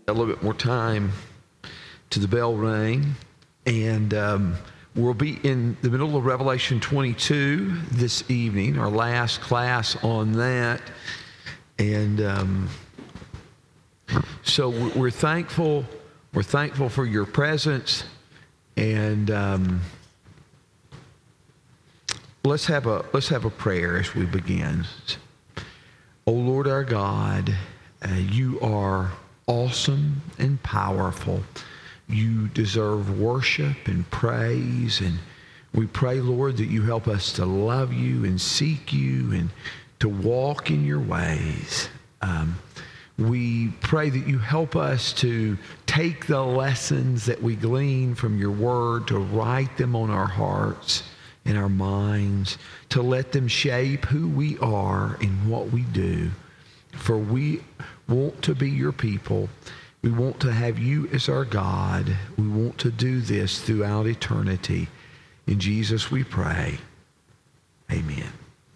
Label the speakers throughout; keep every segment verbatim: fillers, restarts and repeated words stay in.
Speaker 1: a little bit more time to the bell ring, and um, we'll be in the middle of Revelation twenty-two this evening, our last class on that. And um, so we're thankful. We're thankful for your presence, and um, let's have a let's have a prayer as we begin. Oh Lord our God, uh, you are awesome and powerful. You deserve worship and praise, and we pray, Lord, that you help us to love you and seek you and to walk in your ways. Um, we pray that you help us to take the lessons that we glean from your word, to write them on our hearts and our minds, to let them shape who we are and what we do. For we want to be your people. We want to have you as our God. We want to do this throughout eternity. In Jesus we pray. Amen.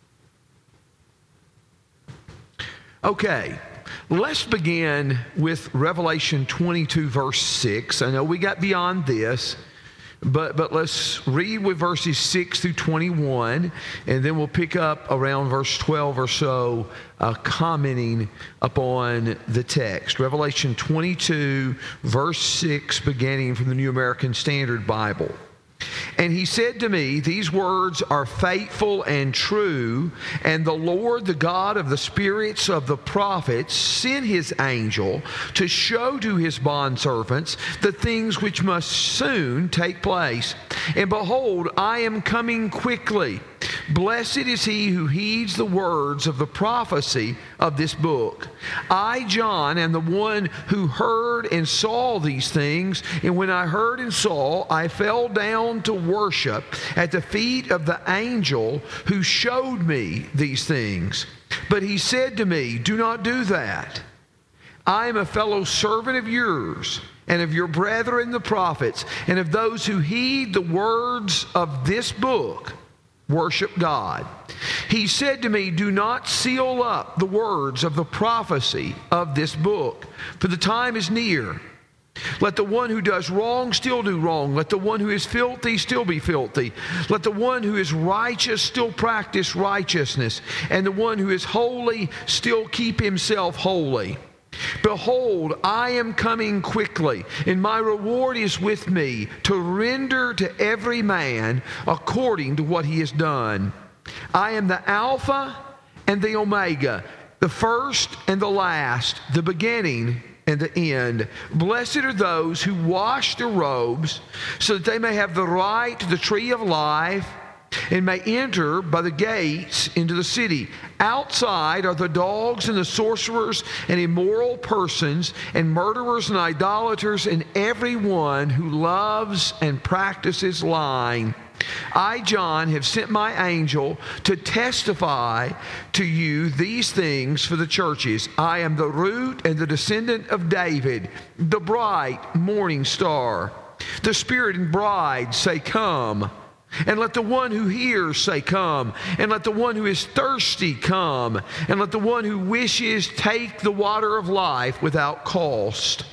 Speaker 1: Okay, let's begin with Revelation twenty-two, verse six. I know we got beyond this, but, but let's read with verses six through twenty-one, and then we'll pick up around verse twelve or so, uh, commenting upon the text. Revelation twenty-two, verse six, beginning from the New American Standard Bible. And he said to me, these words are faithful and true, and the Lord, the God of the spirits of the prophets, sent his angel to show to his bondservants the things which must soon take place. And behold, I am coming quickly. Blessed is he who heeds the words of the prophecy of this book. I, John, am the one who heard and saw these things, and when I heard and saw, I fell down to worship at the feet of the angel who showed me these things. But he said to me, do not do that. I am a fellow servant of yours and of your brethren the prophets, and of those who heed the words of this book. Worship God. He said to me, do not seal up the words of the prophecy of this book, for the time is near. Let the one who does wrong still do wrong. Let the one who is filthy still be filthy. Let the one who is righteous still practice righteousness. And the one who is holy still keep himself holy. Behold, I am coming quickly, and my reward is with me to render to every man according to what he has done. I am the Alpha and the Omega, the first and the last, the beginning and the end. Blessed are those who wash their robes, so that they may have the right to the tree of life, and may enter by the gates into the city. Outside are the dogs and the sorcerers and immoral persons and murderers and idolaters and everyone who loves and practices lying. I, John, have sent my angel to testify to you these things for the churches. I am the root and the descendant of David, the bright morning star. The Spirit and bride say, come. And let the one who hears say, come. And let the one who is thirsty come. And let the one who wishes take the water of life without cost.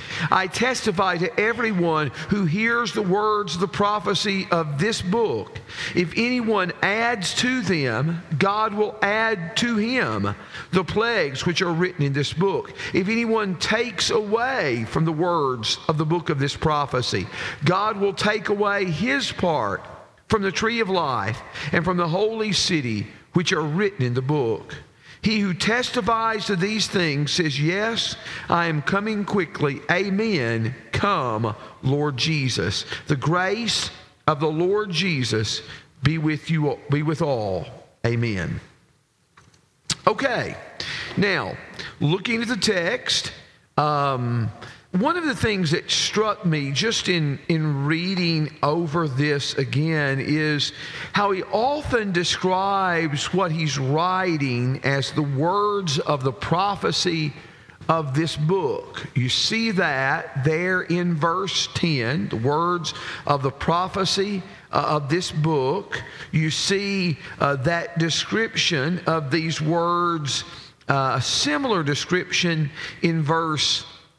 Speaker 1: I testify to everyone who hears the words of the prophecy of this book. If anyone adds to them, God will add to him the plagues which are written in this book. If anyone takes away from the words of the book of this prophecy, God will take away his part from the tree of life and from the holy city which are written in the book. He who testifies to these things says, yes, I am coming quickly. Amen. Come, Lord Jesus. The grace of the Lord Jesus be with you, be with all. Amen. Okay. Now, looking at the text, um, one of the things that struck me just in, in reading over this again is how he often describes what he's writing as the words of the prophecy of this book. You see that there in verse ten, the words of the prophecy uh, of this book. You see uh, that description of these words, uh, a similar description in verse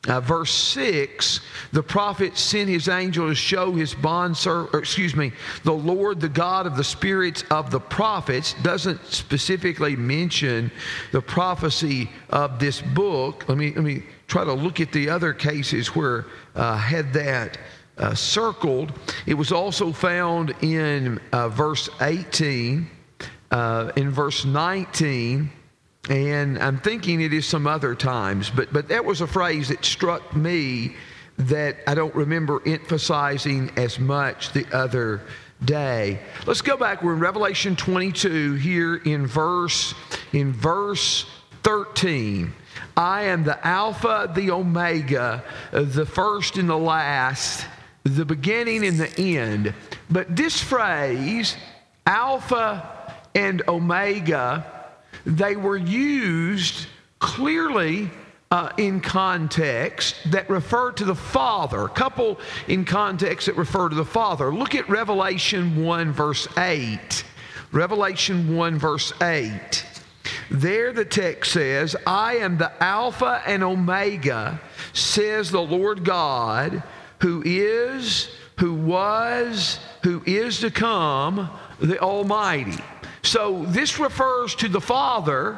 Speaker 1: Uh, verse six, the prophet sent his angel to show his bondservant, or excuse me, the Lord, the God of the spirits of the prophets, doesn't specifically mention the prophecy of this book. Let me, let me try to look at the other cases where uh, had that uh, circled. It was also found in uh, verse eighteen, uh, in verse nineteen, and I'm thinking it is some other times, but but that was a phrase that struck me that I don't remember emphasizing as much the other day. Let's go back. We're in Revelation twenty-two here in verse in verse thirteen. I am the Alpha, the Omega, the first and the last, the beginning and the end. But this phrase, Alpha and Omega, they were used clearly uh, in context that refer to the Father. A couple in context that refer to the Father. Look at Revelation one, verse eight. Revelation one, verse eight. There the text says, I am the Alpha and Omega, says the Lord God, who is, who was, who is to come, the Almighty. So this refers to the Father.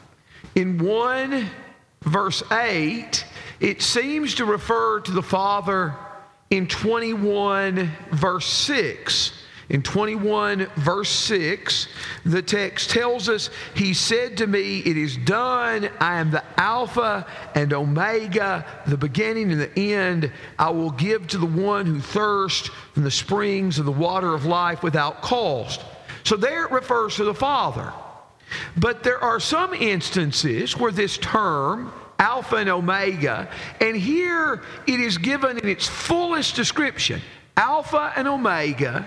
Speaker 1: In one verse eight, it seems to refer to the Father in twenty-one verse six. In twenty-one verse six, the text tells us, He said to me, it is done. I am the Alpha and Omega, the beginning and the end. I will give to the one who thirsts from the springs of the water of life without cost. So there it refers to the Father. But there are some instances where this term, Alpha and Omega, and here it is given in its fullest description. Alpha and Omega,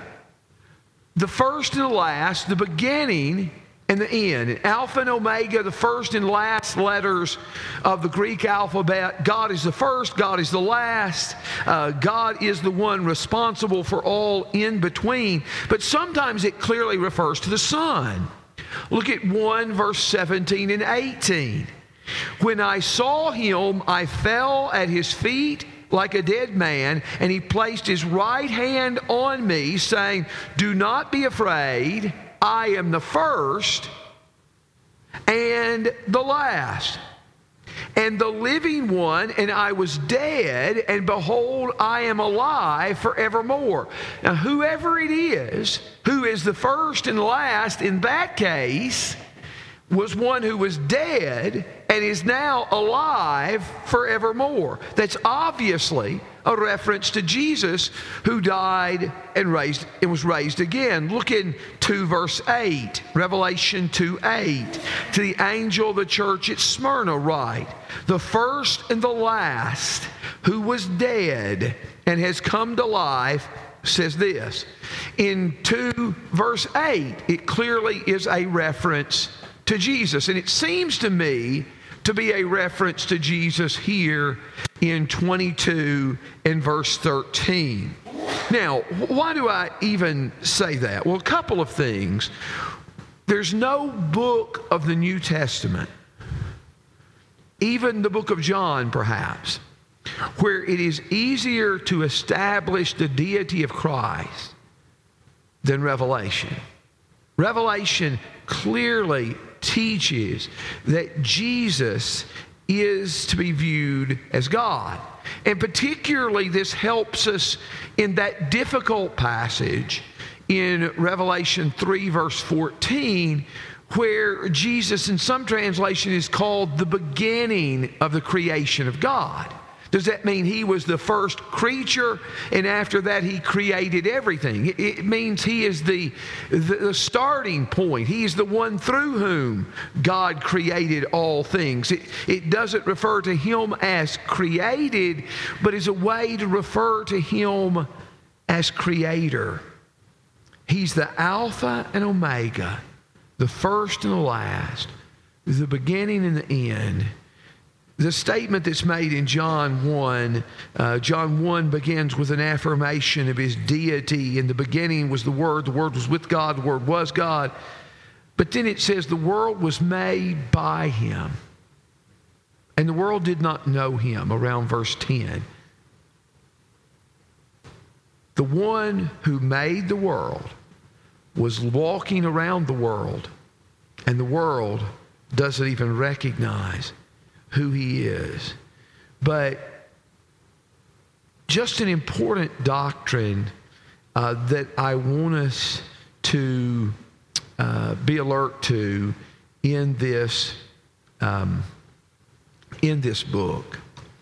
Speaker 1: the first and the last, the beginning and the end. And Alpha and Omega, the first and last letters of the Greek alphabet. God is the first, God is the last. Uh, God is the one responsible for all in between. But sometimes it clearly refers to the Son. Look at one verse seventeen and eighteen. When I saw him, I fell at his feet like a dead man, and he placed his right hand on me, saying, do not be afraid. I am the first and the last, and the living one, and I was dead, and behold, I am alive forevermore. Now, whoever it is who is the first and last in that case was one who was dead and is now alive forevermore. That's obviously a reference to Jesus, who died and raised and was raised again. Look in two verse eight, Revelation two eight. To the angel of the church at Smyrna write, the first and the last, who was dead and has come to life, says this. In two verse eight, it clearly is a reference to Jesus. And it seems to me to be a reference to Jesus here in twenty-two and verse thirteen. Now, why do I even say that? Well, a couple of things. There's no book of the New Testament, even the book of John perhaps, where it is easier to establish the deity of Christ than Revelation. Revelation clearly teaches that Jesus is to be viewed as God. And particularly this helps us in that difficult passage in Revelation three verse fourteen, where Jesus in some translation is called the beginning of the creation of God. Does that mean he was the first creature and after that he created everything? It, it means he is the, the, the starting point. He is the one through whom God created all things. It, it doesn't refer to him as created, but is a way to refer to him as creator. He's the Alpha and Omega, the first and the last, the beginning and the end. The statement that's made in John one, uh, John one begins with an affirmation of his deity. In the beginning was the Word, the Word was with God, the Word was God. But then it says the world was made by him. and the world did not know him, around verse ten. The one who made the world was walking around the world, and the world doesn't even recognize who he is. But just an important doctrine uh, that I want us to uh, be alert to in this um, in this book.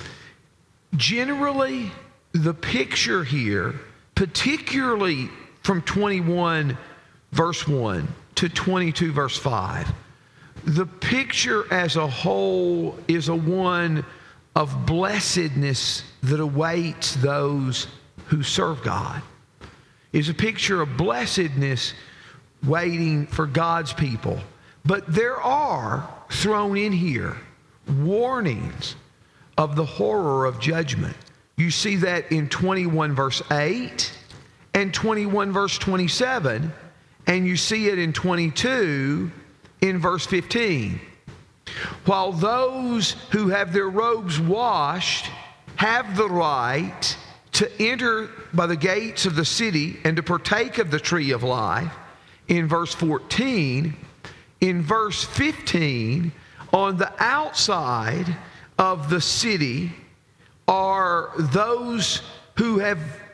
Speaker 1: Generally, the picture here, particularly from twenty-one verse one to twenty-two verse five, the picture as a whole is a one of blessedness that awaits those who serve God. Is a picture of blessedness waiting for God's people. But there are thrown in here warnings of the horror of judgment. You see that in twenty-one verse eight and twenty-one verse twenty-seven, and you see it in twenty-two in verse fifteen. While those who have their robes washed have the right to enter by the gates of the city and to partake of the tree of life, in verse fourteen, in verse fifteen, on the outside of the city are those who have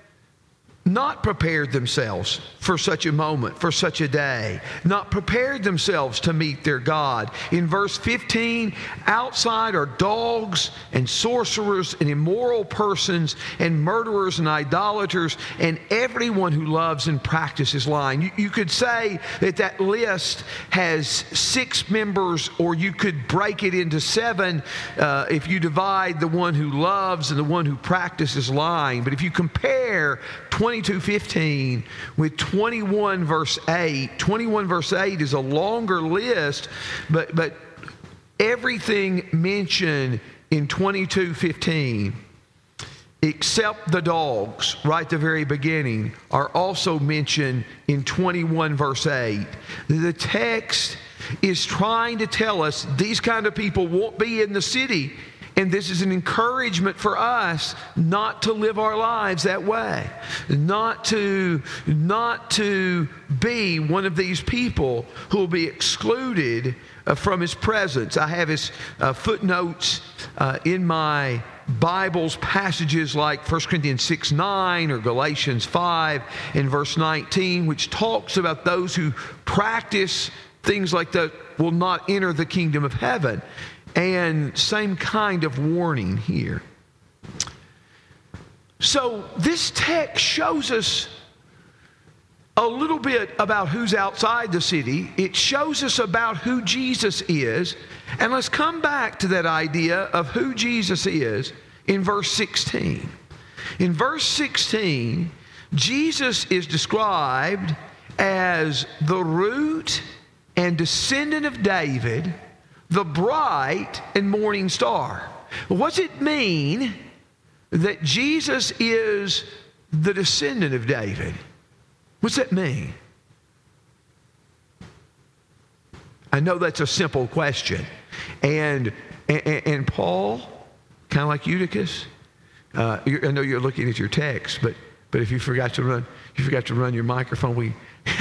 Speaker 1: not prepared themselves for such a moment, for such a day, not prepared themselves to meet their God. In verse fifteen, outside are dogs and sorcerers and immoral persons and murderers and idolaters and everyone who loves and practices lying. You, you could say that that list has six members, or you could break it into seven uh, if you divide the one who loves and the one who practices lying. But if you compare twenty-two fifteen with twenty-one verse eight. twenty-one verse eight is a longer list, but, but everything mentioned in twenty-two fifteen, except the dogs, right at the very beginning, are also mentioned in twenty-one verse eight. The text is trying to tell us these kind of people won't be in the city. And this is an encouragement for us not to live our lives that way, not to, not to be one of these people who will be excluded uh, from his presence. I have his uh, footnotes uh, in my Bible's passages like First Corinthians six nine or Galatians five and verse nineteen, which talks about those who practice things like that will not enter the kingdom of heaven. And same kind of warning here. So this text shows us a little bit about who's outside the city. It shows us about who Jesus is. And let's come back to that idea of who Jesus is in verse sixteen. In verse sixteen, Jesus is described as the root and descendant of David, the bright and morning star. What's it mean that Jesus is the descendant of David? What's that mean? I know that's a simple question. And, and, and Paul, kind of like Eutychus, uh, I know you're looking at your text, but, but if you forgot to run, you forgot to run your microphone, we...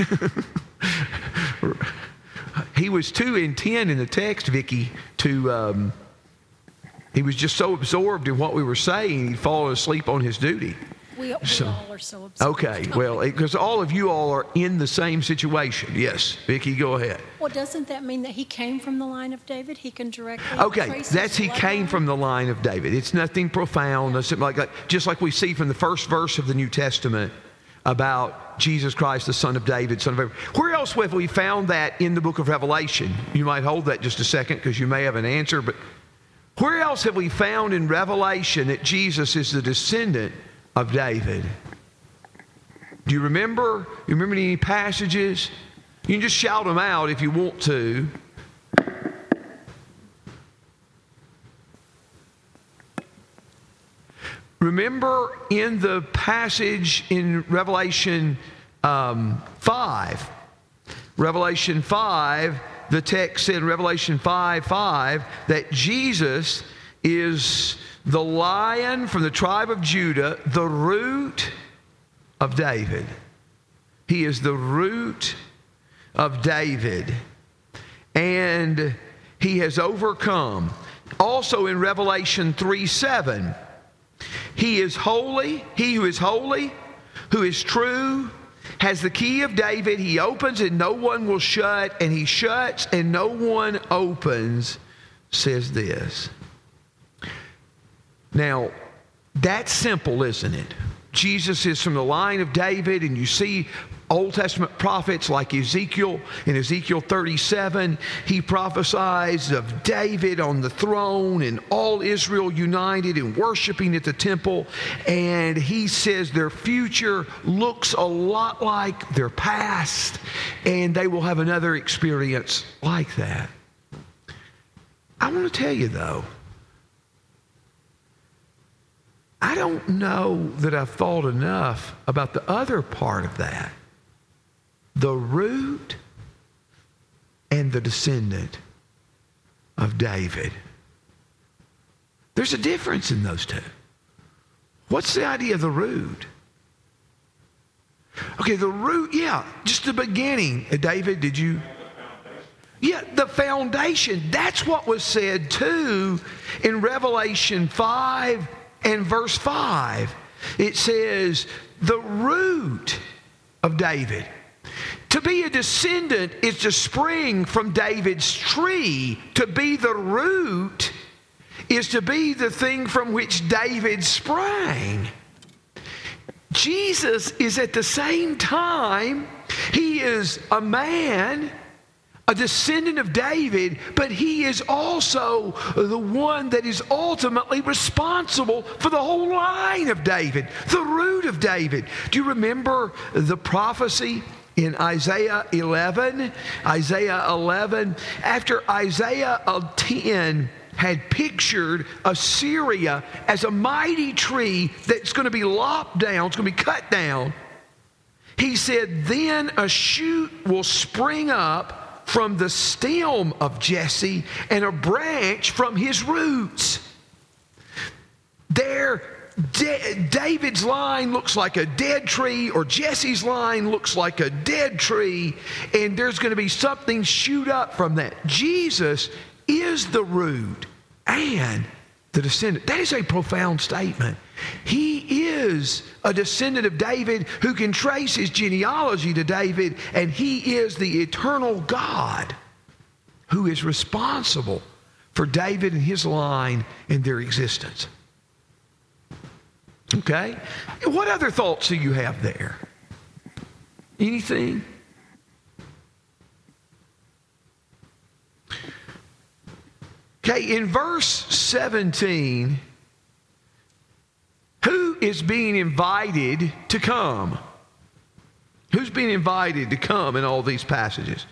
Speaker 1: He was too intent in the text, Vicky, to, um, he was just so absorbed in what we were saying, he'd fallen asleep on his duty.
Speaker 2: We, we
Speaker 1: so,
Speaker 2: all are so absorbed.
Speaker 1: Okay, well, because all of you all are in the same situation. Yes, Vicky, go ahead.
Speaker 2: Well, doesn't that mean that he came from the line of David? He can directly
Speaker 1: Okay,
Speaker 2: trace
Speaker 1: that's
Speaker 2: his
Speaker 1: he came
Speaker 2: bloodline?
Speaker 1: from the line of David. It's nothing profound, nothing like that. Just like we see from the first verse of the New Testament about Jesus Christ, the son of David, son of Abraham. Where else have we found that in the book of Revelation? You might hold that just a second because you may have an answer, but where else have we found in Revelation that Jesus is the descendant of David? Do you remember? You remember any passages? You can just shout them out if you want to. Remember in the passage in Revelation um, five, Revelation five, the text said in Revelation five five that Jesus is the Lion from the tribe of Judah, the root of David. He is the root of David. And he has overcome. Also in Revelation three seven, he is holy, he who is holy, who is true, has the key of David. He opens and no one will shut, and he shuts and no one opens, says this. Now, that's simple, isn't it? Jesus is from the line of David, and you see Old Testament prophets like Ezekiel. In Ezekiel thirty-seven, he prophesies of David on the throne and all Israel united and worshiping at the temple. And he says their future looks a lot like their past, and they will have another experience like that. I want to tell you, though, I don't know that I've thought enough about the other part of that. The root and the descendant of David. There's a difference in those two. What's the idea of the root? Okay, the root, yeah, just the beginning. Uh, David, did you? Yeah, the foundation. That's what was said too in Revelation five and verse five. It says, the root of David. To be a descendant is to spring from David's tree. To be the root is to be the thing from which David sprang. Jesus is at the same time, he is a man, a descendant of David, but he is also the one that is ultimately responsible for the whole line of David, the root of David. Do you remember the prophecy in Isaiah eleven? Isaiah eleven, after Isaiah ten had pictured Assyria as a mighty tree that's going to be lopped down, it's going to be cut down. He said, then a shoot will spring up from the stem of Jesse, and a branch from his roots. There, D- David's line looks like a dead tree, or Jesse's line looks like a dead tree, and there's going to be something shoot up from that. Jesus is the root and the descendant. That is a profound statement. He is a descendant of David who can trace his genealogy to David, and he is the eternal God who is responsible for David and his line and their existence. Okay? What other thoughts do you have there? Anything? Okay, in verse seventeen, who is being invited to come? Who's being invited to come in all these passages?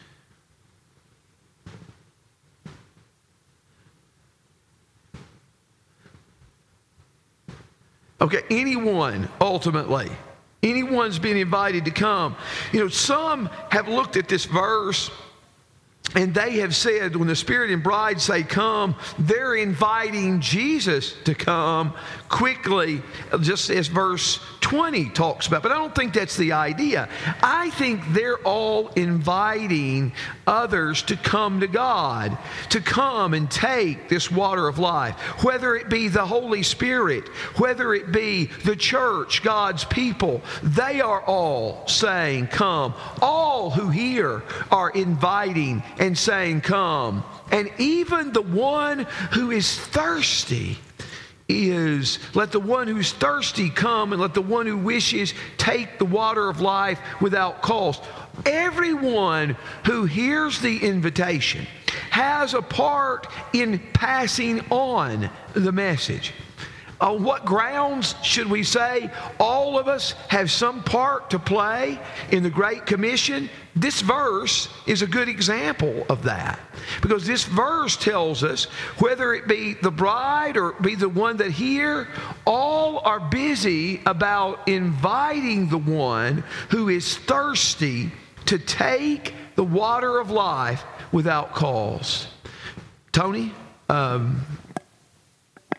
Speaker 1: Okay, anyone, ultimately. Anyone's being invited to come. You know, some have looked at this verse and they have said when the Spirit and bride say come, they're inviting Jesus to come quickly, just as verse twenty talks about. But I don't think that's the idea. I think they're all inviting others to come to God, to come and take this water of life, whether it be the Holy Spirit, whether it be the church, God's people. They are all saying come. All who hear are inviting and saying come. And even the one who is thirsty is, let the one who's thirsty come, and let the one who wishes take the water of life without cost. Everyone who hears the invitation has a part in passing on the message. On what grounds should we say all of us have some part to play in the Great Commission? This verse is a good example of that, because this verse tells us whether it be the bride or be the one that hear, all are busy about inviting the one who is thirsty to take the water of life without cost. Tony, um,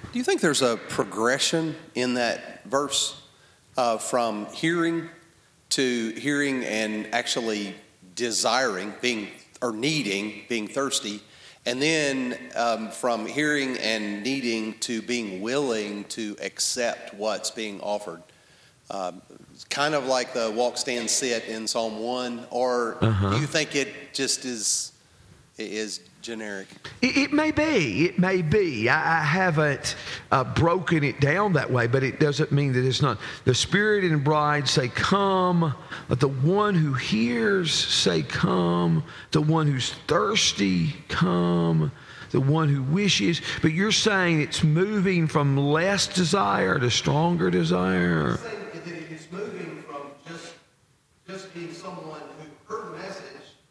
Speaker 3: Do you think there's a progression in that verse uh, from hearing to hearing and actually desiring, being or needing, being thirsty, and then um, from hearing and needing to being willing to accept what's being offered? Um, kind of like the walk, stand, sit in Psalm one, or
Speaker 1: Uh-huh.
Speaker 3: do you think it just is is generic?
Speaker 1: It, it may be. It may be. I, I haven't uh, broken it down that way, but it doesn't mean that it's not. The Spirit and bride say, come. Let the one who hears say, come. The one who's thirsty, come. The one who wishes. But you're saying it's moving from less desire to stronger desire.
Speaker 3: It's moving from just just being someone who heard the message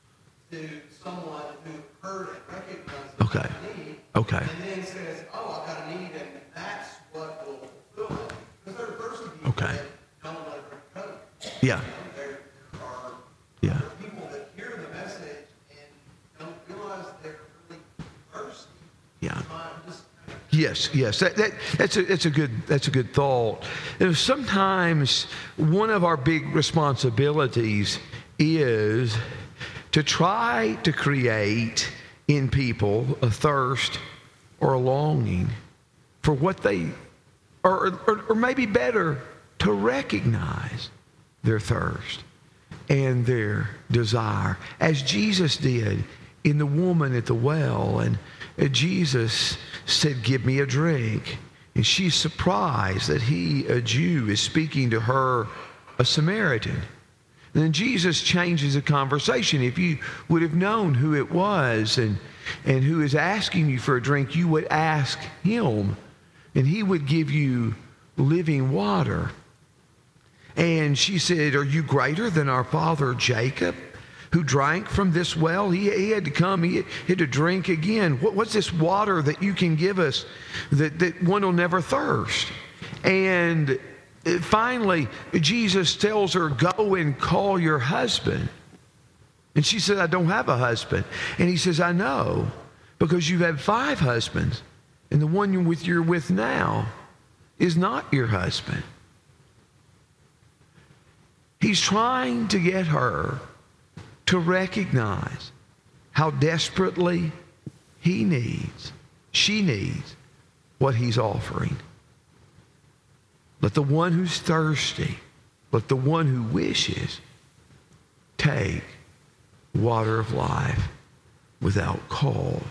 Speaker 3: to someone who heard and recognized the
Speaker 1: Okay.
Speaker 3: need,
Speaker 1: Okay.
Speaker 3: and then says, "Oh, I've got a need, and that's what will fulfill it." Because there are thirsty people
Speaker 1: Okay.
Speaker 3: that don't want to drink Coke.
Speaker 1: Yeah.
Speaker 3: You know, there, there are
Speaker 1: Yeah.
Speaker 3: there are people that hear the message and don't realize they're really thirsty.
Speaker 1: Yeah.
Speaker 3: Um, just
Speaker 1: Yes, yes, that, that, that's a that's a good that's a good thought. And sometimes one of our big responsibilities is to try to create in people a thirst or a longing for what they, or or, or maybe better, to recognize their thirst and their desire, as Jesus did in the woman at the well. And uh, Jesus said, give me a drink. And she's surprised that he, a Jew, is speaking to her, a Samaritan. And then Jesus changes the conversation. If you would have known who it was and, and who is asking you for a drink, you would ask him, and he would give you living water. And she said, are you greater than our father Jacob, who drank from this well? He, he had to come, he had to drink again. What, what's this water that you can give us that, that one will never thirst? And finally, Jesus tells her, go and call your husband. And she said, I don't have a husband. And he says, I know, because you've had five husbands, and the one you're with, you're with now is not your husband. He's trying to get her to recognize how desperately he needs, she needs what he's offering. Let the one who's thirsty, let the one who wishes, take water of life without cause.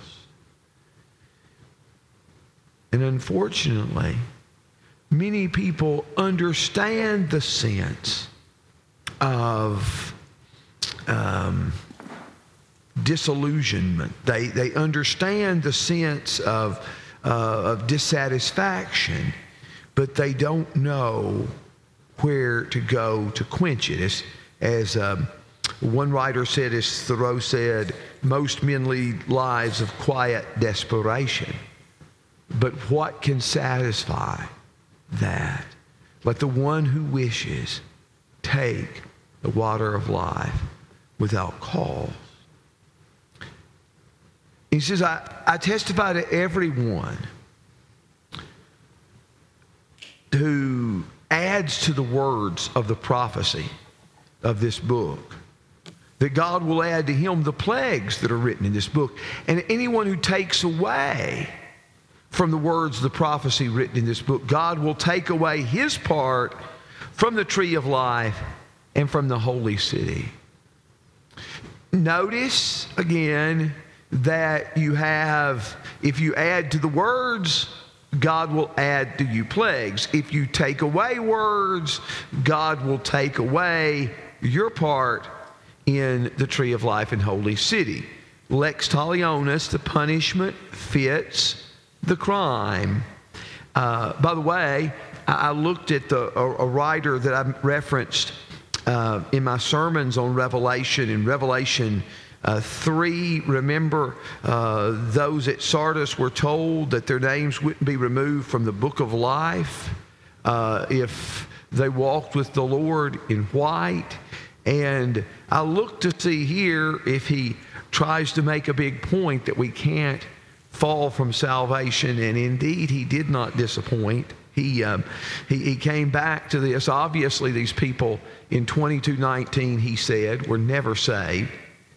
Speaker 1: And unfortunately, many people understand the sense of um, disillusionment. They, they understand the sense of, uh, of dissatisfaction, but they don't know where to go to quench it. As, as um, one writer said, as Thoreau said, most men lead lives of quiet desperation. But what can satisfy that? Let the one who wishes take the water of life without cause. He says, I, I testify to everyone who adds to the words of the prophecy of this book, that God will add to him the plagues that are written in this book. And anyone who takes away from the words of the prophecy written in this book, God will take away his part from the tree of life and from the holy city. Notice again that you have, if you add to the words, God will add to you plagues. If you take away words, God will take away your part in the tree of life and holy city. Lex talionis, the punishment fits the crime. Uh, by the way, I, I looked at the a, a writer that I referenced uh, in my sermons on Revelation. In Revelation uh, three, remember uh, those at Sardis were told that their names wouldn't be removed from the book of life uh, if they walked with the Lord in white. And I look to see here if he tries to make a big point that we can't fall from salvation, and indeed he did not disappoint. He, um, he, he came back to this. Obviously, these people in twenty-two nineteen, he said, were never saved.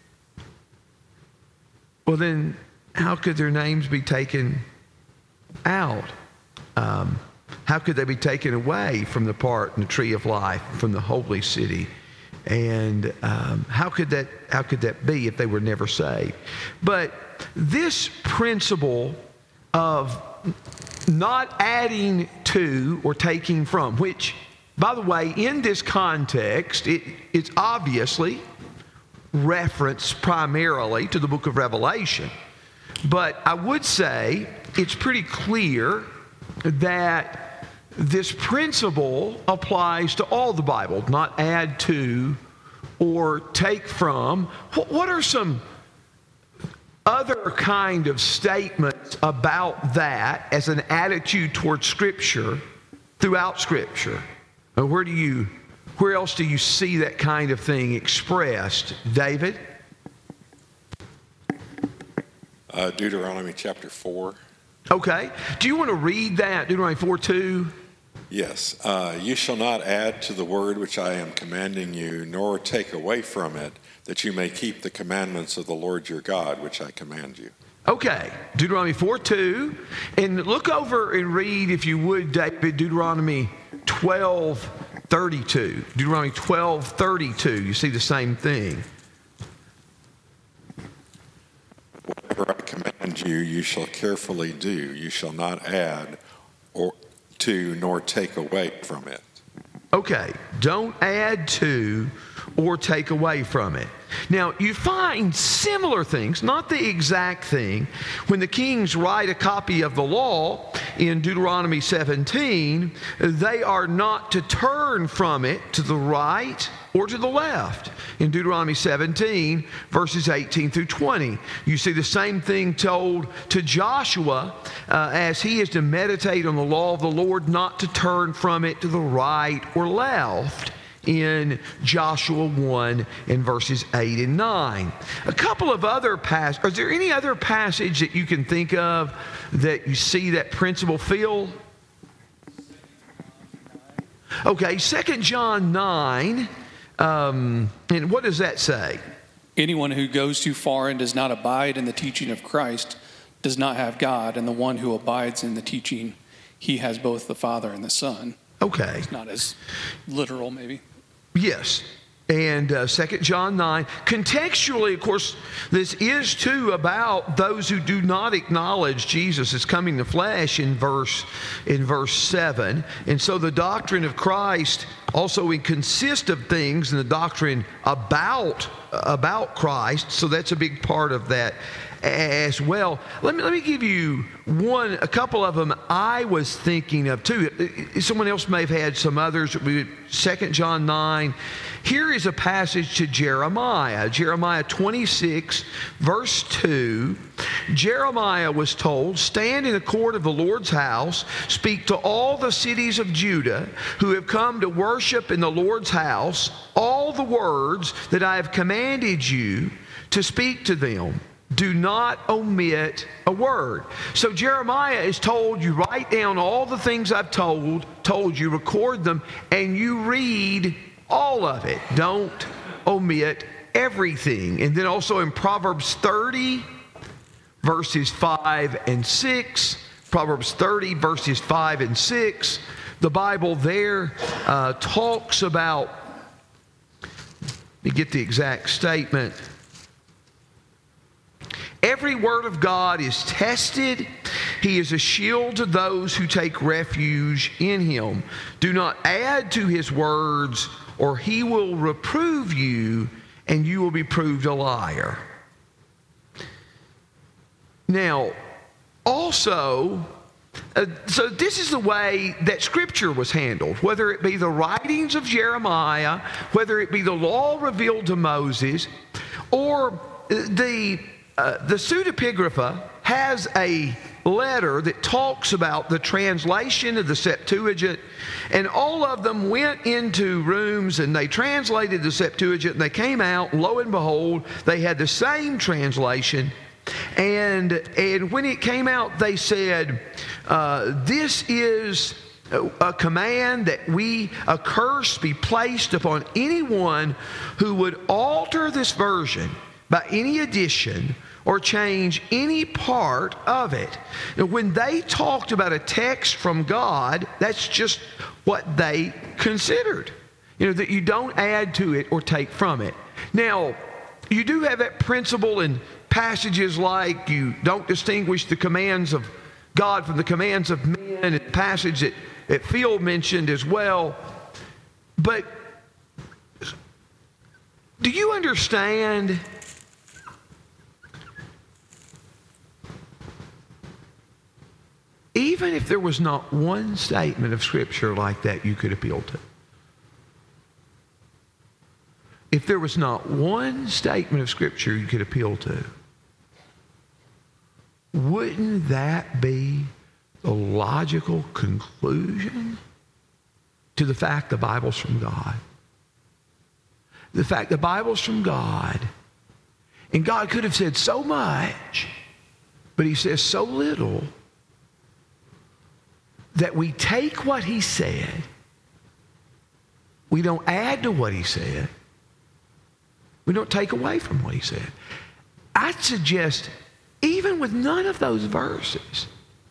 Speaker 1: Well, then, how could their names be taken out? Um, how could they be taken away from the part in the tree of life, from the holy city? And um, how could that how could that be if they were never saved? But this principle of not adding to or taking from, which, by the way, in this context, it, it's obviously reference primarily to the book of Revelation. But I would say it's pretty clear that this principle applies to all the Bible, not add to or take from. What are some other kind of statements about that as an attitude towards Scripture throughout Scripture? And where do you Where else do you see that kind of thing expressed? David?
Speaker 4: Uh, Deuteronomy chapter four.
Speaker 1: Okay. Do you want to read that, Deuteronomy four two?
Speaker 4: Yes. Uh, you shall not add to the word which I am commanding you, nor take away from it, that you may keep the commandments of the Lord your God, which I command you.
Speaker 1: Okay. Deuteronomy four two. And look over and read, if you would, David, Deuteronomy twelve thirty-two. Deuteronomy twelve thirty-two. You see the same thing.
Speaker 4: Whatever I command you, you shall carefully do. You shall not add or to nor take away from it.
Speaker 1: Okay. Don't add to or take away from it. Now, you find similar things, not the exact thing, when the kings write a copy of the law in Deuteronomy seventeen, they are not to turn from it to the right or to the left. In Deuteronomy seventeen, verses eighteen through twenty, you see the same thing told to Joshua uh, as he is to meditate on the law of the Lord, not to turn from it to the right or left, in Joshua one and verses eight and nine. A couple of other passages. Is there any other passage that you can think of that you see that principle feel? Okay, Second John nine. Um, and what does that say?
Speaker 5: Anyone who goes too far and does not abide in the teaching of Christ does not have God, and the one who abides in the teaching, he has both the Father and the Son.
Speaker 1: Okay.
Speaker 5: It's not as literal, maybe.
Speaker 1: Yes. And uh, Second John nine. Contextually, of course, this is too about those who do not acknowledge Jesus as coming in the flesh in verse, in verse seven. And so the doctrine of Christ also consists of things in the doctrine about, about Christ. So that's a big part of that as well. Let me let me give you one, a couple of them I was thinking of too. Someone else may have had some others. Second John nine. Here is a passage to Jeremiah. Jeremiah twenty-six, verse two. Jeremiah was told, "Stand in the court of the Lord's house, speak to all the cities of Judah who have come to worship in the Lord's house, all the words that I have commanded you to speak to them. Do not omit a word." So Jeremiah is told, you write down all the things I've told, told you, record them, and you read all of it. Don't omit everything. And then also in Proverbs thirty, verses five and six, Proverbs thirty, verses five and six, the Bible there uh, talks about, let me get the exact statement. Every word of God is tested. He is a shield to those who take refuge in him. Do not add to his words, or he will reprove you, and you will be proved a liar. Now, also, uh, so this is the way that Scripture was handled, whether it be the writings of Jeremiah, whether it be the law revealed to Moses, or the Uh, the pseudepigrapha has a letter that talks about the translation of the Septuagint, and all of them went into rooms and they translated the Septuagint, and they came out, and lo and behold, they had the same translation. And, and when it came out, they said, uh, this is a command that we, a curse be placed upon anyone who would alter this version by any addition or change any part of it. And when they talked about a text from God, that's just what they considered. You know, that you don't add to it or take from it. Now, you do have that principle in passages like you don't distinguish the commands of God from the commands of men, and a passage that, that Phil mentioned as well. But do you understand even if there was not one statement of Scripture like that you could appeal to? If there was not one statement of Scripture you could appeal to, wouldn't that be the logical conclusion to the fact the Bible's from God? The fact the Bible's from God, and God could have said so much, but He says so little that we take what He said, we don't add to what He said, we don't take away from what He said. I'd suggest, even with none of those verses,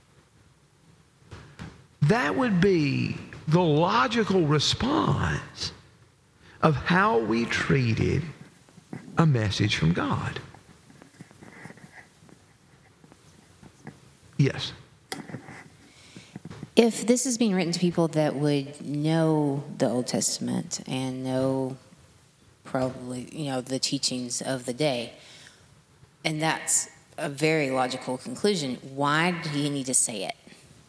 Speaker 1: that would be the logical response of how we treated a message from God. Yes.
Speaker 6: If this is being written to people that would know the Old Testament and know probably, you know, the teachings of the day, and that's a very logical conclusion, why do you need to say it?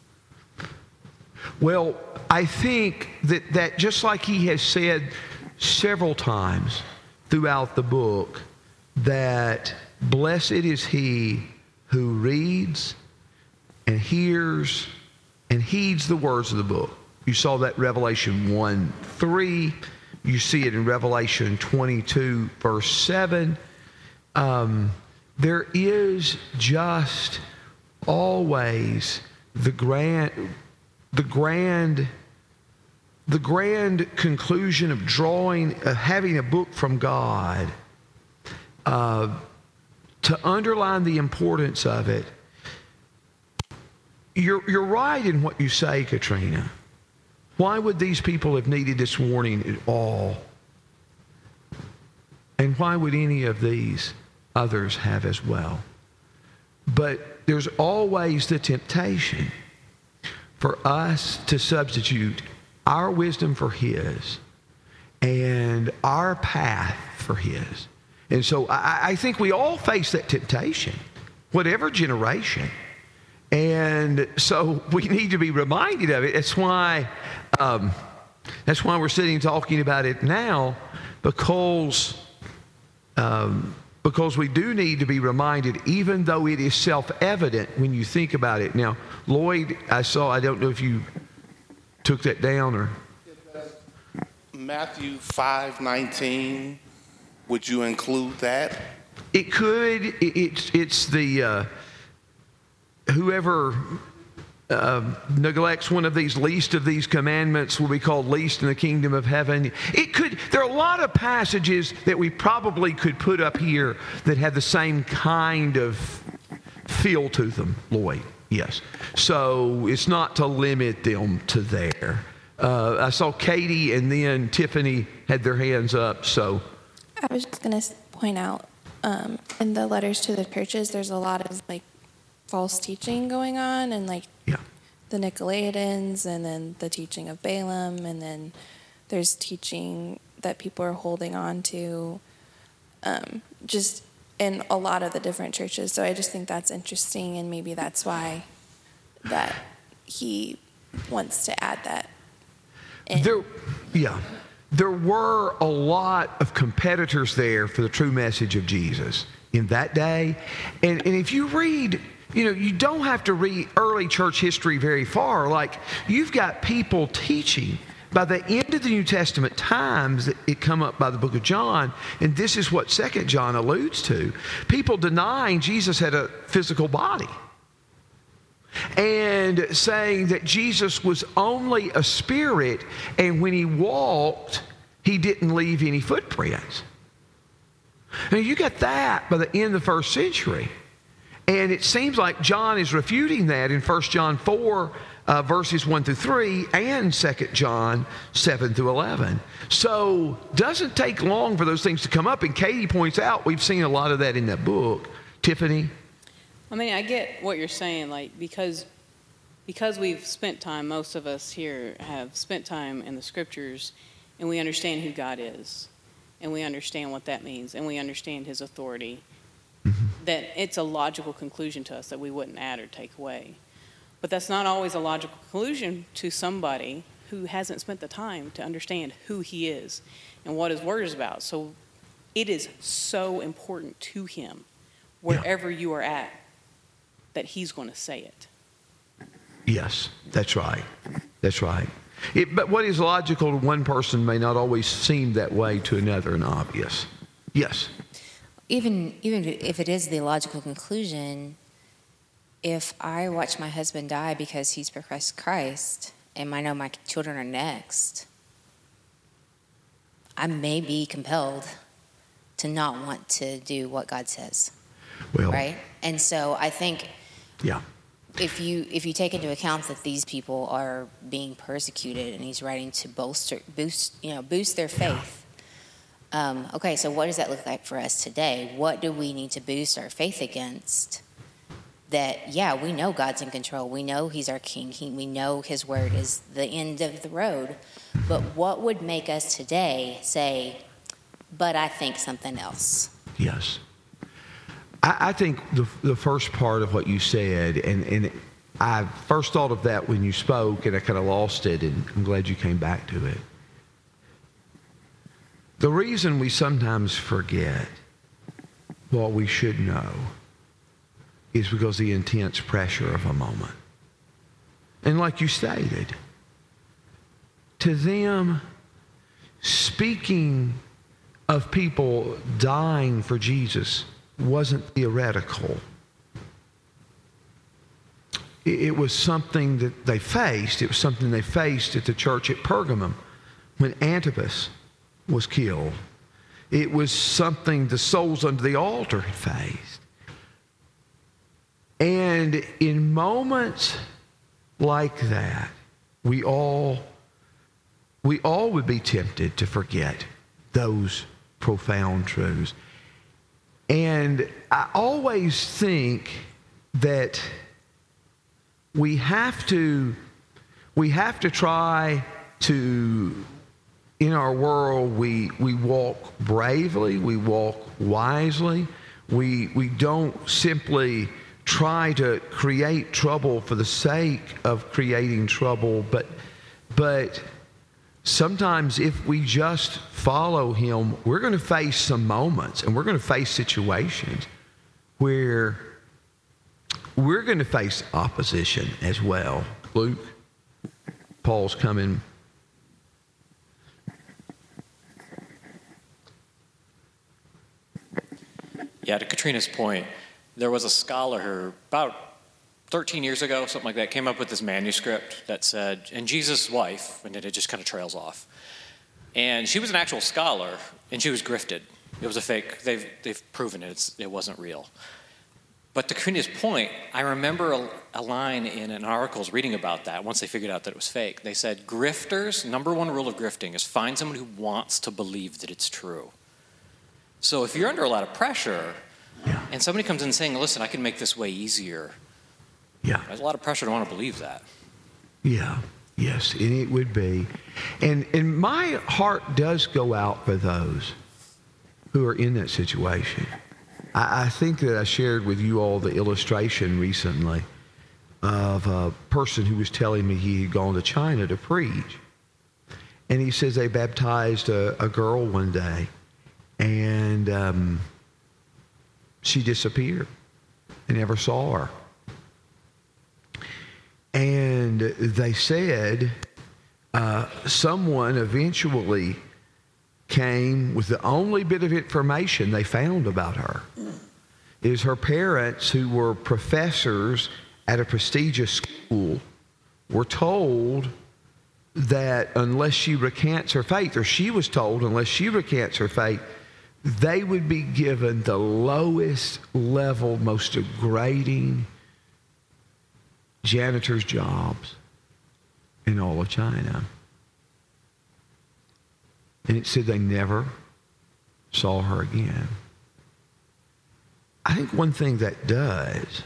Speaker 1: Well, I think that, that just like he has said several times throughout the book, that blessed is he who reads and hears and heeds the words of the book. You saw that Revelation one three. You see it in Revelation twenty-two, verse seven. Um, there is just always the grand, the grand, the grand conclusion of drawing, of having a book from God, uh, to underline the importance of it. You're, you're right in what you say, Katrina. Why would these people have needed this warning at all? And why would any of these others have as well? But there's always the temptation for us to substitute our wisdom for His and our path for His. And so I, I think we all face that temptation, whatever generation. And so we need to be reminded of it. That's why, um, that's why we're sitting talking about it now, because, um, because we do need to be reminded, even though it is self-evident when you think about it. Now, Lloyd, I saw, I don't know if you took that down or...
Speaker 7: Matthew five nineteen, would you include that?
Speaker 1: It could. It, it's, it's the... Uh, Whoever uh, neglects one of these least of these commandments will be called least in the kingdom of heaven. It could. There are a lot of passages that we probably could put up here that have the same kind of feel to them, Lloyd. Yes. So it's not to limit them to there. Uh, I saw Katie and then Tiffany had their hands up. So
Speaker 8: I was just going to point out um, in the letters to the churches, there's a lot of like false teaching going on, and like
Speaker 1: yeah.
Speaker 8: the Nicolaitans, and then the teaching of Balaam, and then there's teaching that people are holding on to um, just in a lot of the different churches. So I just think that's interesting, and maybe that's why that he wants to add that in.
Speaker 1: There, yeah. There were a lot of competitors there for the true message of Jesus in that day. And, and if you read... You know, you don't have to read early church history very far. Like, you've got people teaching By the end of the New Testament times, it come up by the book of John, and this is what Second John alludes to. People denying Jesus had a physical body and saying that Jesus was only a spirit, and when he walked, he didn't leave any footprints. Now, you got that by the end of the first century. And it seems like John is refuting that in First John four, uh, verses one through three, and Second John seven through eleven. So doesn't take long for those things to come up. And Katie points out we've seen a lot of that in that book. Tiffany?
Speaker 9: I mean, I get what you're saying, like, because because we've spent time, most of us here have spent time in the Scriptures, and we understand who God is, and we understand what that means, and we understand his authority, mm-hmm. that it's a logical conclusion to us that we wouldn't add or take away. But that's not always a logical conclusion to somebody who hasn't spent the time to understand who he is and what his word is about. So it is so important to him, wherever yeah. you are at, that he's going to say it.
Speaker 1: Yes, that's right. That's right. It, but what is logical to one person may not always seem that way to another and obvious. Yes.
Speaker 6: Even even if it is the logical conclusion, if I watch my husband die because he's professed Christ, and I know my children are next, I may be compelled to not want to do what God says.
Speaker 1: Well,
Speaker 6: right? And so I think
Speaker 1: yeah.
Speaker 6: if you if you take into account that these people are being persecuted, and he's writing to bolster boost you know boost their faith. Um, okay, so what does that look like for us today? What do we need to boost our faith against? That, yeah, we know God's in control. We know he's our king. He, we know his word is the end of the road. But what would make us today say, but I think something else?
Speaker 1: Yes. I, I think the, the first part of what you said, and, and I first thought of that when you spoke, and I kind of lost it, and I'm glad you came back to it. The reason we sometimes forget what we should know is because of the intense pressure of a moment. And like you stated, to them, speaking of people dying for Jesus wasn't theoretical. It was something that they faced. It was something they faced at the church at Pergamum when Antipas was killed. It was something the souls under the altar had faced. And in moments like that, we all we all would be tempted to forget those profound truths. And I always think that we have to we have to try to, in our world, we we walk bravely, we walk wisely. We we don't simply try to create trouble for the sake of creating trouble, but but sometimes if we just follow him, we're going to face some moments, and we're going to face situations where we're going to face opposition as well. Luke, Paul's coming.
Speaker 10: Yeah, to Katrina's point, there was a scholar who about thirteen years ago, something like that, came up with this manuscript that said, and Jesus' wife, and then it just kind of trails off. And she was an actual scholar, and she was grifted. It was a fake. They've they've proven it. It's, it wasn't real. But to Katrina's point, I remember a, a line in an article I was reading about that once they figured out that it was fake. They said, grifters, number one rule of grifting is find someone who wants to believe that it's true. So if you're under a lot of pressure, yeah. and somebody comes in saying, listen, I can make this way easier,
Speaker 1: yeah.
Speaker 10: there's a lot of pressure to want to believe that.
Speaker 1: Yeah, yes, and it would be. And, and my heart does go out for those who are in that situation. I, I think that I shared with you all the illustration recently of a person who was telling me he had gone to China to preach. And he says they baptized a, a girl one day, and um, she disappeared. They never saw her. And they said uh, someone eventually came with the only bit of information they found about her is her parents, who were professors at a prestigious school, were told that unless she recants her faith, or she was told unless she recants her faith, they would be given the lowest level, most degrading janitor's jobs in all of China. And it said they never saw her again. I think one thing that does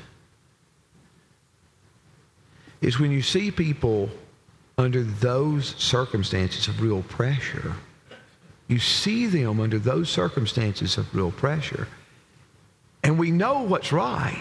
Speaker 1: is when you see people under those circumstances of real pressure, you see them under those circumstances of real pressure, and we know what's right.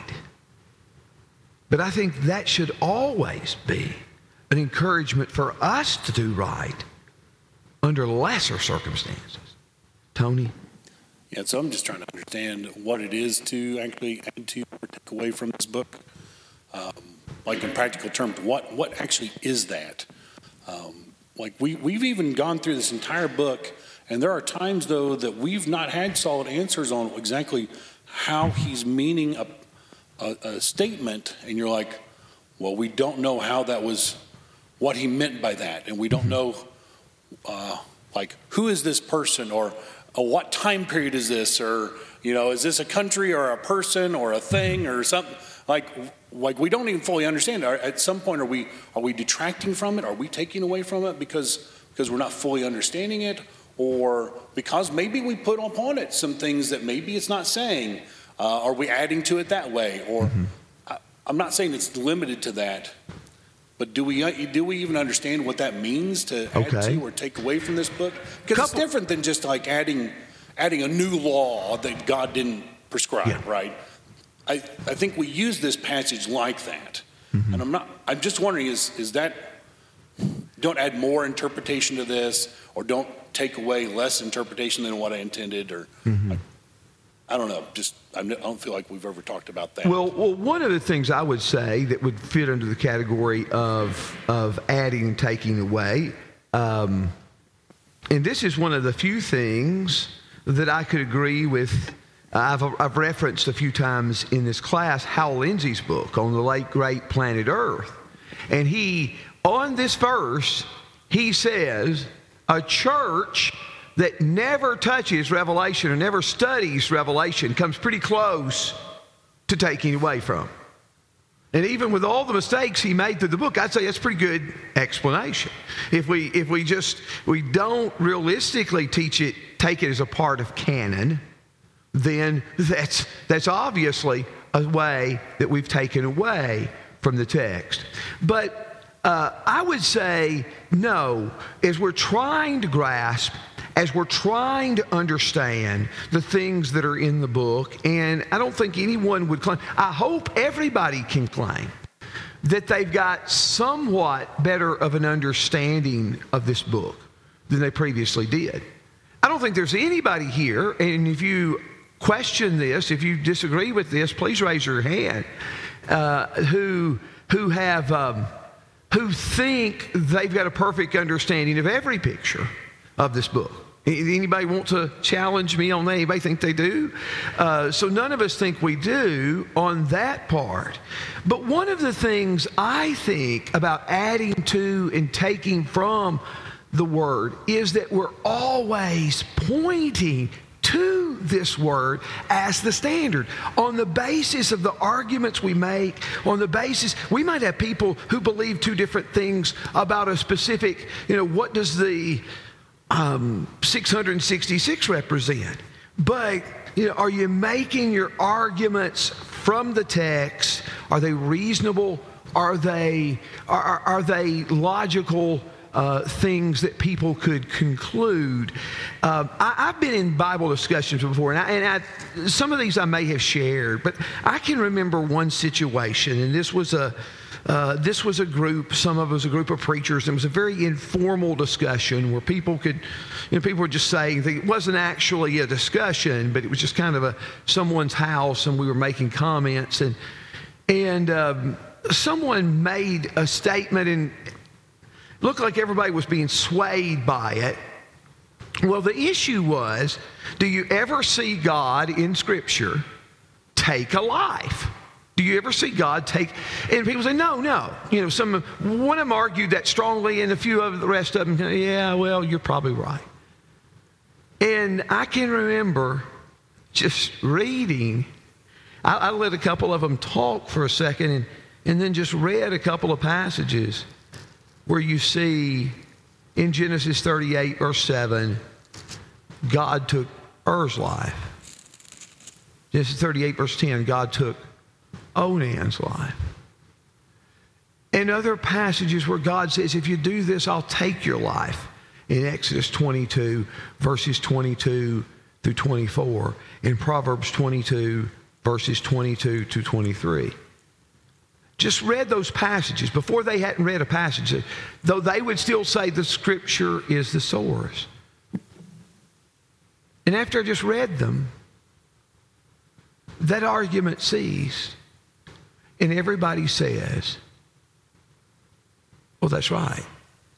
Speaker 1: But I think that should always be an encouragement for us to do right under lesser circumstances. Tony?
Speaker 11: Yeah, so I'm just trying to understand what it is to actually add to or take away from this book. Um, like in practical terms, what, what actually is that? Um, like we, we've even gone through this entire book, and there are times, though, that we've not had solid answers on exactly how he's meaning a, a, a statement, and you're like, well, we don't know how that was, what he meant by that, and we don't know, uh, like, who is this person, or uh, what time period is this, or, you know, is this a country or a person or a thing or something? Like, like we don't even fully understand. At some point, are we are we detracting from it? Are we taking away from it because because we're not fully understanding it, or because maybe we put upon it some things that maybe it's not saying? Uh, are we adding to it that way? Or mm-hmm. I, I'm not saying it's limited to that, but do we do we even understand what that means to add
Speaker 1: okay.
Speaker 11: to or take away from this book? Because
Speaker 1: Couple.
Speaker 11: it's different than just like adding adding a new law that God didn't prescribe,
Speaker 1: yeah.
Speaker 11: right? I, I think we use this passage like that. Mm-hmm. And I'm not, I'm just wondering, is, is that, don't add more interpretation to this, or don't take away less interpretation than what I intended, or, mm-hmm. I, I don't know, just, I'm, I don't feel like we've ever talked about that.
Speaker 1: Well, well, one of the things I would say that would fit under the category of, of adding and taking away, um, and this is one of the few things that I could agree with. I've, I've referenced a few times in this class Hal Lindsey's book on the late great planet Earth. And he, on this verse, he says, a church that never touches Revelation or never studies Revelation comes pretty close to taking away from. And even with all the mistakes he made through the book, I'd say that's a pretty good explanation. If we, if we just, we don't realistically teach it, take it as a part of canon, then that's, that's obviously a way that we've taken away from the text. But uh, I would say no, as we're trying to grasp, as we're trying to understand the things that are in the book, and I don't think anyone would claim, I hope everybody can claim that they've got somewhat better of an understanding of this book than they previously did. I don't think there's anybody here, and if you question this, if you disagree with this, please raise your hand, uh, who who have um, who think they've got a perfect understanding of every picture of this book. Anybody want to challenge me on that? Anybody think they do? Uh, so none of us think we do on that part. But one of the things I think about adding to and taking from the Word is that we're always pointing to this Word as the standard. On the basis of the arguments we make, on the basis, we might have people who believe two different things about a specific, you know, what does the um, six hundred sixty-six represent? But, you know, are you making your arguments from the text? Are they reasonable? Are they, are, are they logical? Uh, things that people could conclude. Uh, I, I've been in Bible discussions before, and, I, and I, some of these I may have shared, but I can remember one situation, and this was a uh, this was a group. Some of it was a group of preachers. It was a very informal discussion where people could, you know, people were just saying that it wasn't actually a discussion, but it was just kind of a someone's house, and we were making comments, and and um, someone made a statement and. looked like everybody was being swayed by it. Well, the issue was, do you ever see God in Scripture take a life? Do you ever see God take, and people say, no, no. You know, some, one of them argued that strongly, and a few of the rest of them, yeah, well, you're probably right. And I can remember just reading, I, I let a couple of them talk for a second, and, and then just read a couple of passages where you see in Genesis thirty-eight, verse seven, God took Er's life. Genesis thirty-eight, verse ten, God took Onan's life. And other passages where God says, if you do this, I'll take your life. In Exodus twenty-two, verses twenty-two through twenty-four. In Proverbs twenty-two, verses twenty-two to twenty-three. Just read those passages before they hadn't read a passage, though they would still say the Scripture is the source. And after I just read them, that argument ceased. And everybody says, well, that's right.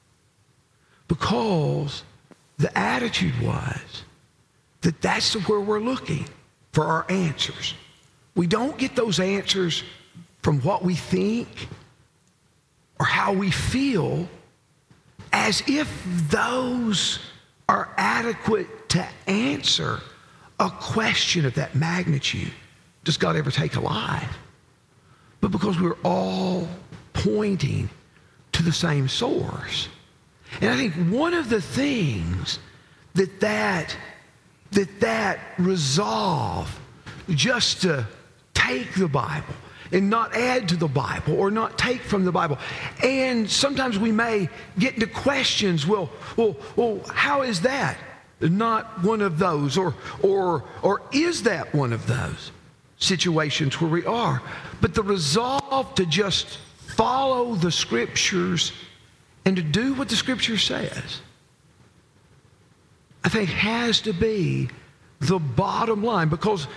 Speaker 1: Because the attitude was that that's where we're looking for our answers. We don't get those answers from what we think or how we feel, as if those are adequate to answer a question of that magnitude. Does God ever take a life? But because we're all pointing to the same source. And I think one of the things that that, that, that resolve just to take the Bible and not add to the Bible or not take from the Bible. And sometimes we may get into questions, well, well, well, how is that not one of those? Or, or, or is that one of those situations where we are? But the resolve to just follow the Scriptures and to do what the Scripture says, I think has to be the bottom line. Because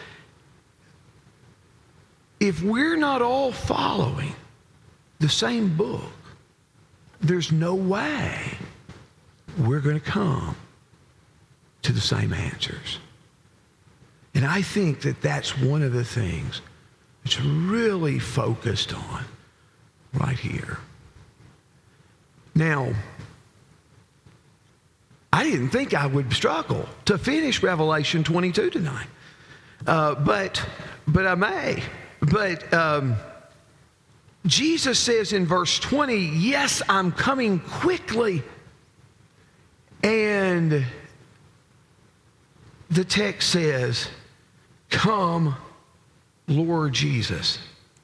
Speaker 1: if we're not all following the same book, there's no way we're going to come to the same answers. And I think that that's one of the things it's really focused on right here. Now, I didn't think I would struggle to finish Revelation twenty-two tonight, uh, but but I may. But um, Jesus says in verse twenty, yes, I'm coming quickly. And the text says, come, Lord Jesus.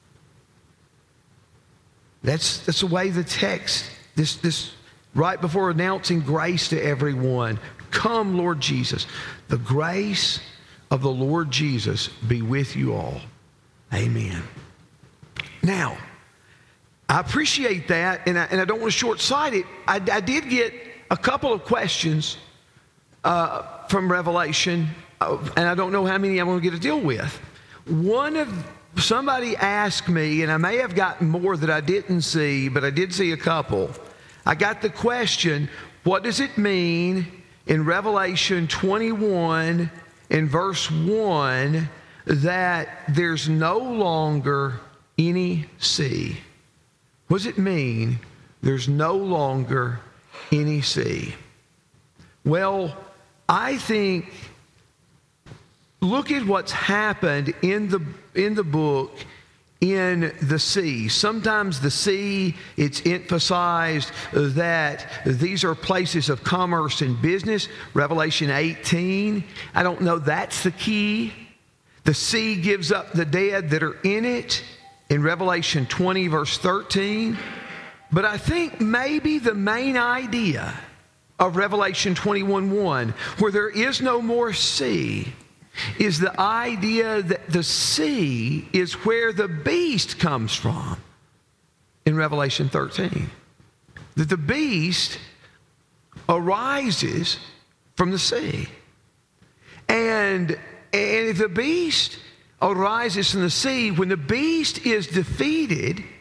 Speaker 1: That's, that's the way the text, this, this right before announcing grace to everyone, come, Lord Jesus. The grace of the Lord Jesus be with you all. Amen. Now, I appreciate that, and I, and I don't want to short-sight it. I, I did get a couple of questions uh, from Revelation, uh, and I don't know how many I'm going to get to deal with. One of somebody asked me, and I may have gotten more that I didn't see, but I did see a couple. I got the question, what does it mean in Revelation twenty-one in verse one that there's no longer any sea? What does it mean there's no longer any sea? Well, I think, look at what's happened in the in the book in the sea. Sometimes the sea, it's emphasized that these are places of commerce and business. Revelation eighteen, I don't know that's the key. The sea gives up the dead that are in it in Revelation twenty, verse thirteen. But I think maybe the main idea of Revelation twenty-one one, where there is no more sea, is the idea that the sea is where the beast comes from in Revelation thirteen. That the beast arises from the sea. And And if the beast arises from the sea, when the beast is defeated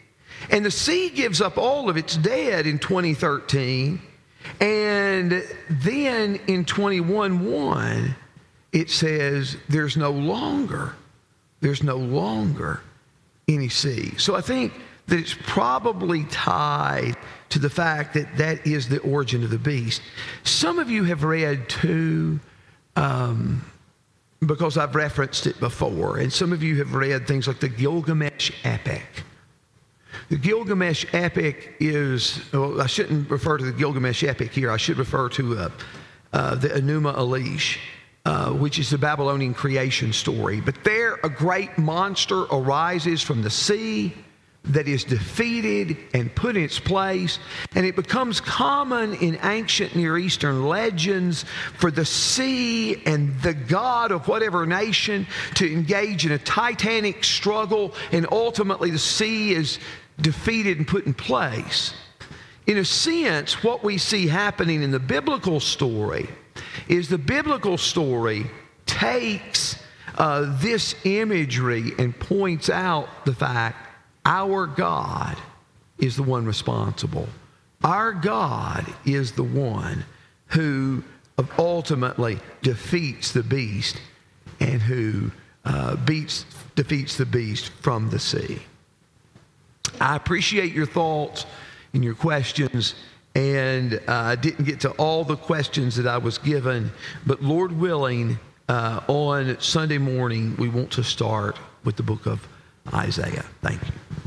Speaker 1: And the sea gives up all of its dead in twenty thirteen. And then in twenty-one one, it says there's no longer, there's no longer any sea. So I think that it's probably tied to the fact that that is the origin of the beast. Some of you have read too, um, because I've referenced it before, and some of you have read things like the Gilgamesh epic. The Gilgamesh epic is, well, I shouldn't refer to the Gilgamesh epic here. I should refer to uh, uh, the Enuma Elish, uh, which is the Babylonian creation story. But there, a great monster arises from the sea that is defeated and put in its place. And it becomes common in ancient Near Eastern legends for the sea and the god of whatever nation to engage in a titanic struggle, and ultimately the sea is defeated and put in place. In a sense, what we see happening in the biblical story is the biblical story takes uh, this imagery and points out the fact our God is the one responsible. Our God is the one who ultimately defeats the beast and who uh, beats, defeats the beast from the sea. I appreciate your thoughts and your questions, and I uh, didn't get to all the questions that I was given, but Lord willing, uh, on Sunday morning, we want to start with the book of Isaiah. Thank you.